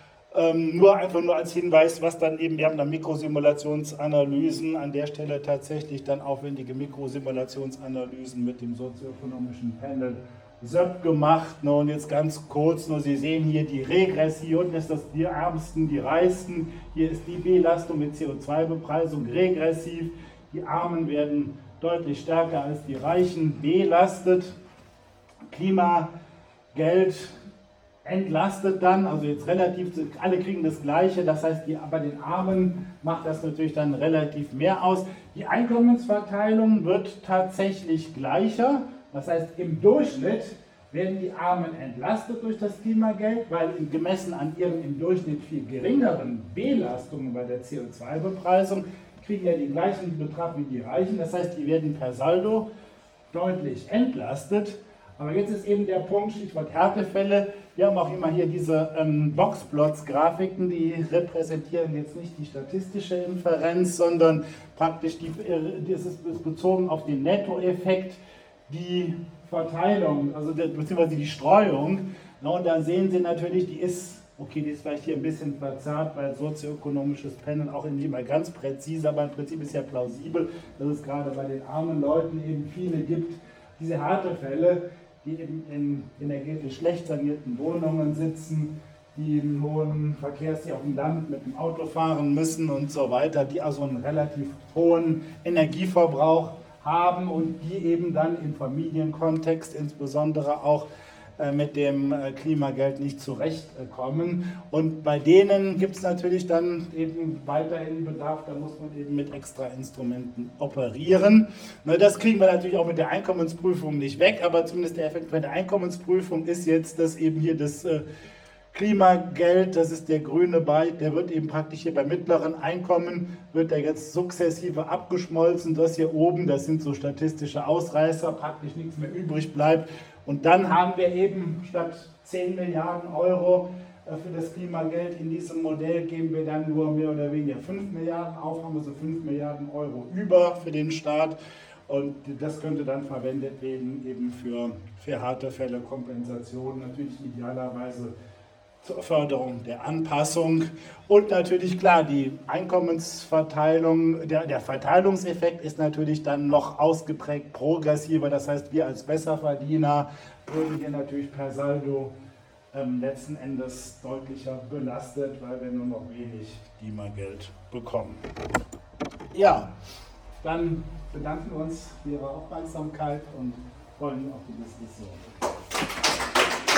ähm, nur einfach nur als Hinweis, was dann eben, wir haben da Mikrosimulationsanalysen, an der Stelle tatsächlich dann aufwendige Mikrosimulationsanalysen mit dem sozioökonomischen Panel S Ö P gemacht. Ne, und jetzt ganz kurz, nur Sie sehen hier die Regression, ist das die Ärmsten, die Reichsten. Hier ist die Belastung mit C O zwei Bepreisung regressiv. Die Armen werden deutlich stärker als die Reichen belastet. Klimageld entlastet dann, also jetzt relativ, alle kriegen das Gleiche, das heißt, die, bei den Armen macht das natürlich dann relativ mehr aus. Die Einkommensverteilung wird tatsächlich gleicher. Das heißt, im Durchschnitt werden die Armen entlastet durch das Klimageld, weil gemessen an ihren im Durchschnitt viel geringeren Belastungen bei der C O zwei Bepreisung kriegen ja die gleichen Betrag wie die Reichen. Das heißt, die werden per Saldo deutlich entlastet. Aber jetzt ist eben der Punkt, Stichwort Härtefälle. Wir haben auch immer hier diese ähm, Boxplots-Grafiken, die repräsentieren jetzt nicht die statistische Inferenz, sondern praktisch die, äh, das ist bezogen auf den Nettoeffekt. Die Verteilung, also der, beziehungsweise die Streuung, na, und da sehen Sie natürlich, die ist, okay, die ist vielleicht hier ein bisschen verzerrt, weil sozioökonomisches Panel auch nicht mal ganz präzise, aber im Prinzip ist ja plausibel, dass es gerade bei den armen Leuten eben viele gibt, diese Härtefälle, die eben in energetisch schlecht sanierten Wohnungen sitzen, die im hohen Verkehrs, die auf dem Land mit dem Auto fahren müssen und so weiter, die also einen relativ hohen Energieverbrauch haben und die eben dann im Familienkontext insbesondere auch äh, mit dem äh, Klimageld nicht zurechtkommen. Und bei denen gibt es natürlich dann eben weiterhin Bedarf, da muss man eben mit extra Instrumenten operieren. Na, das kriegen wir natürlich auch mit der Einkommensprüfung nicht weg, aber zumindest der Effekt bei der Einkommensprüfung ist jetzt, dass eben hier das äh, Klimageld, das ist der grüne Balken, der wird eben praktisch hier bei mittleren Einkommen, wird der jetzt sukzessive abgeschmolzen. Das hier oben, das sind so statistische Ausreißer, praktisch nichts mehr übrig bleibt. Und dann haben wir eben statt zehn Milliarden Euro für das Klimageld in diesem Modell, geben wir dann nur mehr oder weniger fünf Milliarden auf, haben wir so fünf Milliarden Euro über für den Staat. Und das könnte dann verwendet werden eben für, für harte Fälle, Kompensation, natürlich idealerweise zur Förderung der Anpassung und natürlich klar, die Einkommensverteilung, der, der Verteilungseffekt ist natürlich dann noch ausgeprägt progressiver, das heißt, wir als Besserverdiener würden hier natürlich per Saldo ähm, letzten Endes deutlicher belastet, weil wir nur noch wenig Klimageld bekommen. Ja, dann bedanken wir uns für Ihre Aufmerksamkeit und freuen uns auf die Diskussion.